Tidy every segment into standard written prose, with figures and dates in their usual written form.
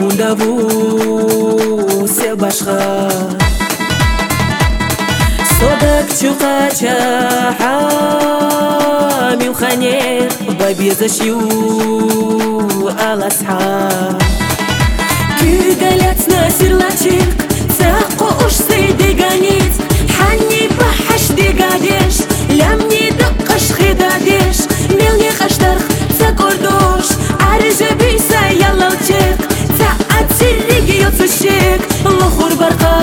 مونده و سه باشخا صدق چوقاچا حامي وخانير بابيزشيو الأصحاب كي قالت ناسير لاتشيك تاقو وش سيدي قانيت حني بحش دي قاديش لمني دقش خداديش ميلني خشترخ تاكوردوش عرجة بيسا يلا وتشيك تعاد سيريقي يوتشيك الأخور برقا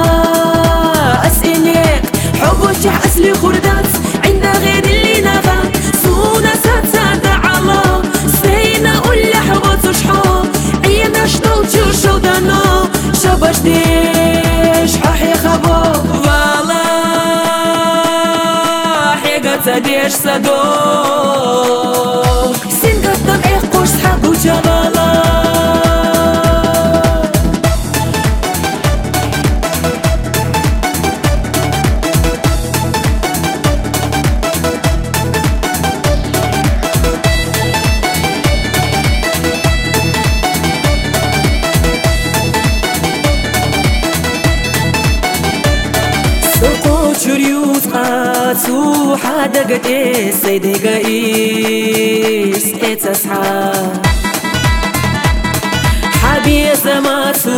أسئنيك حبوتح أسلي خردات عند غير اللي نغا صونا ساتساد على سينا ولا حبوت وشحو عينا شطلتي وشودانو شباش ديش حاحي خبو والله حيقا ديش صدوق سين قدام ايقوش سحق وجبالا شريوت قاتو حدا قد سيدي قايس اتصحى حبي زماتو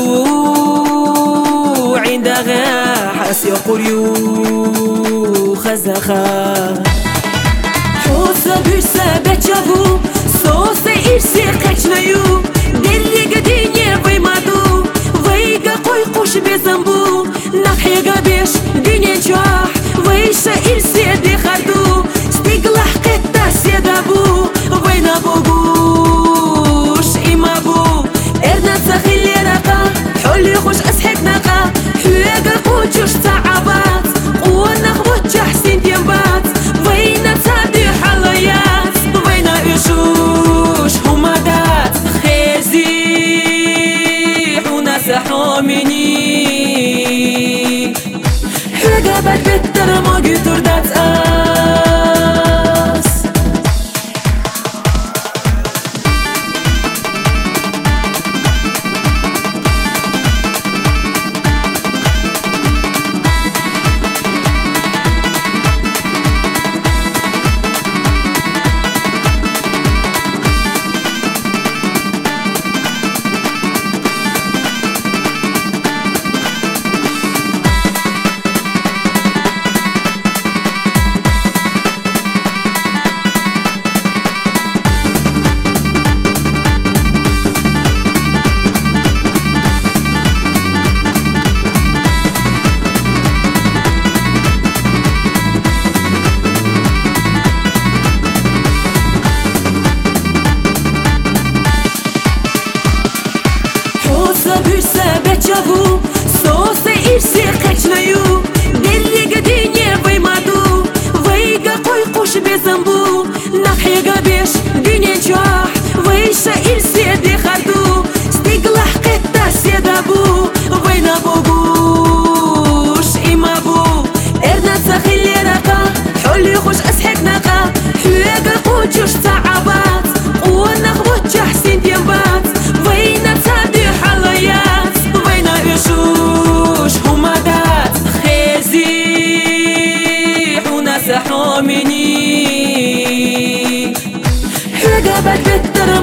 عند غاحس يقريو خزخا حوصة بيسا بتشافو صوصة إرسي قجنيو دلي قديني بيمادو ويقا قوي قوش بزنبو نحي قبيش ديني جاح ويشا إرسي دي خردو ستيقلح قطة سيدابو وين أبوغوش إما بو إرنا تخيلي رقا حولي خوش أسحك نقا حيقا قوتوش تعبات قوانا خوتش حسين ديمبات وين تابي حليات وين إيشوش همادات خيزي حونا سحوميني حقابات بتر ما قدر دات بتشافو صوصة إرسي قجنيو دلي قديني بيمادو ويقا قوي قوش بزنبو نحي قبيش ديني جاح ويشا إرسي دي خردو ستيقلح قطة سيدابو وين أبوغوش إما بو إرنا تخيلي رقا حولي خوش أسحك نقا حيقا قوتوش تعبات قوانا خوتش حسين ديمبات وين تابي حليات شوش همادات خيزي حونا سحوميني حقابات بتر